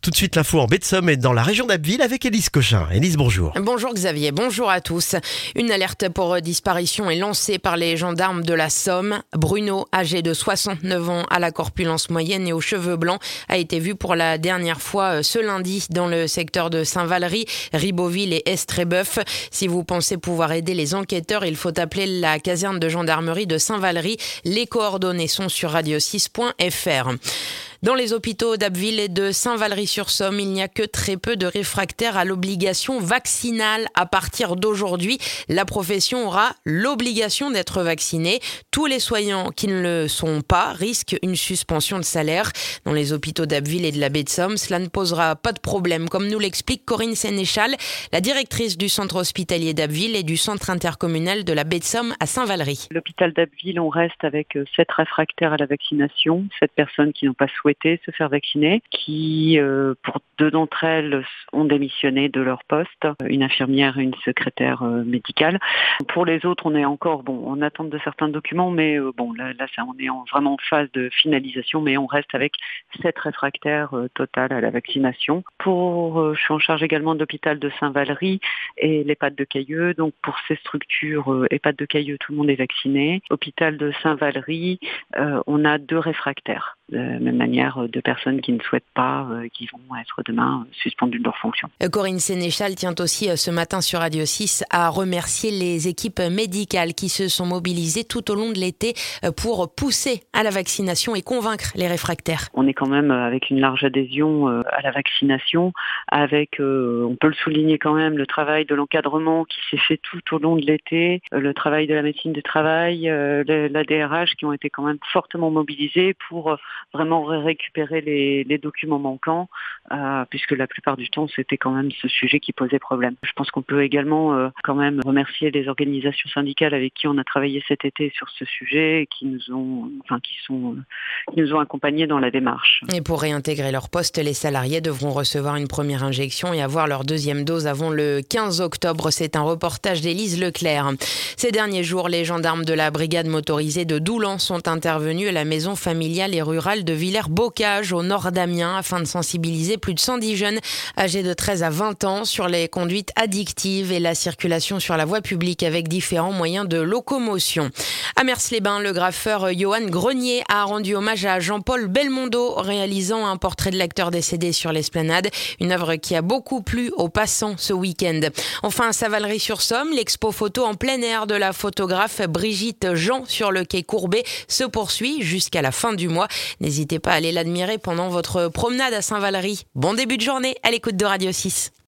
Tout de suite l'info en baie de Somme et dans la région d'Abbeville avec Élise Cochin. Élise, bonjour. Bonjour Xavier, bonjour à tous. Une alerte pour disparition est lancée par les gendarmes de la Somme. Bruno, âgé de 69 ans, à la corpulence moyenne et aux cheveux blancs, a été vu pour la dernière fois ce lundi dans le secteur de Saint-Valery, Ribeauville et Estrébeuf. Si vous pensez pouvoir aider les enquêteurs, il faut appeler la caserne de gendarmerie de Saint-Valery. Les coordonnées sont sur radio6.fr. Dans les hôpitaux d'Abbeville et de Saint-Valery-sur-Somme, il n'y a que très peu de réfractaires à l'obligation vaccinale. À partir d'aujourd'hui, la profession aura l'obligation d'être vaccinée. Tous les soignants qui ne le sont pas risquent une suspension de salaire. Dans les hôpitaux d'Abbeville et de la baie de Somme, cela ne posera pas de problème, comme nous l'explique Corinne Sénéchal, la directrice du centre hospitalier d'Abbeville et du centre intercommunal de la baie de Somme à Saint-Valery. L'hôpital d'Abbeville, on reste avec 7 réfractaires à la vaccination, 7 personnes qui n'ont pas souhaité se faire vacciner, qui, pour 2 d'entre elles, ont démissionné de leur poste, une infirmière et une secrétaire médicale. Pour les autres, on est encore en attente de certains documents, mais on est vraiment en phase de finalisation, mais on reste avec 7 réfractaires total à la vaccination. Je suis en charge également de l'hôpital de Saint-Valery et l'EHPAD de Cailleux. Donc pour ces structures, EHPAD de Cailleux, tout le monde est vacciné. Hôpital de Saint-Valery, on a 2 réfractaires. De la même manière, 2 personnes qui ne souhaitent pas, qui vont être demain suspendues de leur fonction. Corinne Sénéchal tient aussi ce matin sur Radio 6 à remercier les équipes médicales qui se sont mobilisées tout au long de l'été pour pousser à la vaccination et convaincre les réfractaires. On est quand même avec une large adhésion à la vaccination, avec, on peut le souligner quand même, le travail de l'encadrement qui s'est fait tout au long de l'été, le travail de la médecine du travail, la DRH qui ont été quand même fortement mobilisés pour vraiment récupérer les documents manquants, puisque la plupart du temps c'était quand même ce sujet qui posait problème. Je pense qu'on peut également quand même remercier les organisations syndicales avec qui on a travaillé cet été sur ce sujet et qui nous ont accompagnés dans la démarche. Et pour réintégrer leur poste, les salariés devront recevoir une première injection et avoir leur 2e dose avant le 15 octobre. C'est un reportage d'Élise Leclerc. Ces derniers jours, les gendarmes de la brigade motorisée de Doulan sont intervenus à la maison familiale et rurale de Villers-Bocage au nord d'Amiens afin de sensibiliser plus de 110 jeunes âgés de 13 à 20 ans sur les conduites addictives et la circulation sur la voie publique avec différents moyens de locomotion. À Mers-les-Bains, le graffeur Johan Grenier a rendu hommage à Jean-Paul Belmondo, réalisant un portrait de l'acteur décédé sur l'esplanade, une œuvre qui a beaucoup plu aux passants ce week-end. Enfin, à Saint-Valery-sur-Somme, l'expo photo en plein air de la photographe Brigitte Jean sur le quai Courbet se poursuit jusqu'à la fin du mois. N'hésitez pas à aller l'admirer pendant votre promenade à Saint-Valery. Bon début de journée à l'écoute de Radio 6.